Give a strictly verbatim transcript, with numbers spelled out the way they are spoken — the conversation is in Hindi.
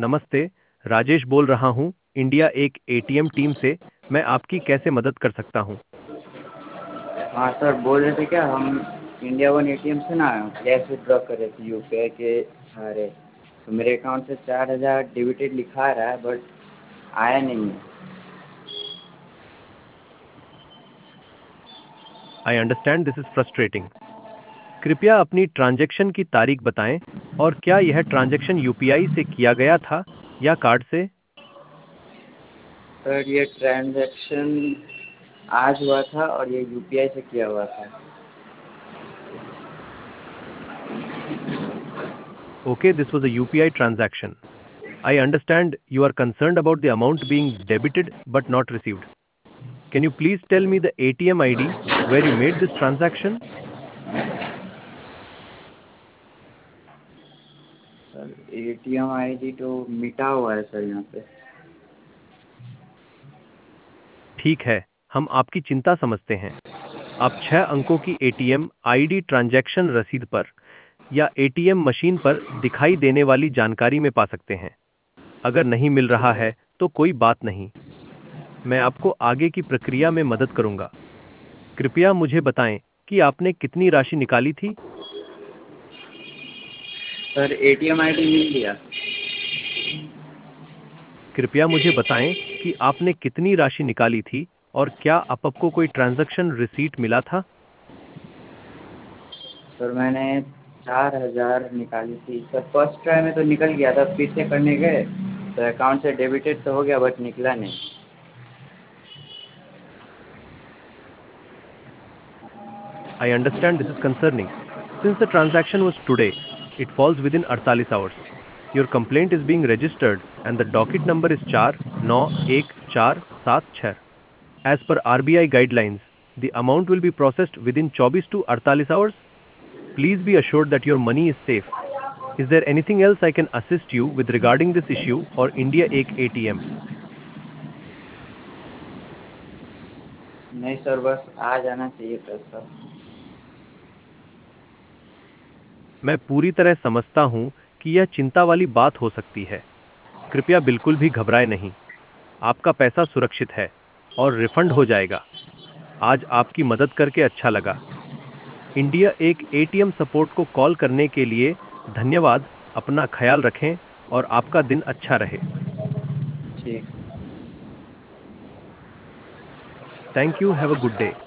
नमस्ते, राजेश बोल रहा हूँ, इंडिया एक एटीएम टीम से। मैं आपकी कैसे मदद कर सकता हूँ? हाँ सर, बोल रहे थे क्या हम इंडिया वन एटीएम से ना कैश विड्रॉ कर रहे थे यूपीआई के सहारे। तो मेरे अकाउंट से चार हज़ार डेबिटेड लिखा रहा है बट आया नहीं है। I understand this is frustrating. कृपया अपनी ट्रांजैक्शन की तारीख बताएं और क्या यह ट्रांजैक्शन यूपीआई से किया गया था या कार्ड से? सर ये ट्रांजैक्शन आज हुआ था और ये यूपीआई से किया हुआ था। Okay, this was a U P I transaction. I understand you are concerned about the amount being debited but not received. Can you please tell me the A T M I D where you made this transaction? Sir ATM ID तो मिटा हुआ है सर यहाँ पे। ठीक है, हम आपकी चिंता समझते हैं। आप छह अंकों की एटीएम आईडी ट्रांजैक्शन रसीद पर या एटीएम मशीन पर दिखाई देने वाली जानकारी में पा सकते हैं। अगर नहीं मिल रहा है तो कोई बात नहीं, मैं आपको आगे की प्रक्रिया में मदद करूंगा। कृपया मुझे बताएं कि आपने कितनी राशि निकाली थी? सर एटीएम आईडी मिल गया। कृपया मुझे बताएं कि आपने कितनी राशि निकाली थी और क्या आप- आपको कोई ट्रांजैक्शन रिसीट मिला था? सर मैंने चार हज़ार निकाली थी सर। फर्स्ट ट्राई में तो निकल गया था, फिर से करने गए तो अकाउंट से डेबिटेड तो हो गया बट निकला नहीं। I understand this is concerning. Since the transaction was today, it falls within अड़तालीस hours. Your complaint is being registered and the docket number is four nine one four seven six. As per R B I guidelines, the amount will be processed within twenty-four to अड़तालीस hours. Please be assured that your money is safe. Is there anything else I can assist you with regarding this issue or India एक A T M? नहीं सर, बस आ जाना चाहिए पैसा। मैं पूरी तरह समझता हूं कि यह चिंता वाली बात हो सकती है। कृपया बिल्कुल भी घबराएं नहीं। आपका पैसा सुरक्षित है और रिफंड हो जाएगा। आज आपकी मदद करके अच्छा लगा। इंडिया एक एटीएम सपोर्ट को कॉल करने के लिए धन्यवाद। अपना ख्याल रखें और आपका दिन अच्छा रहे। ठीक। Thank you. Have a good day.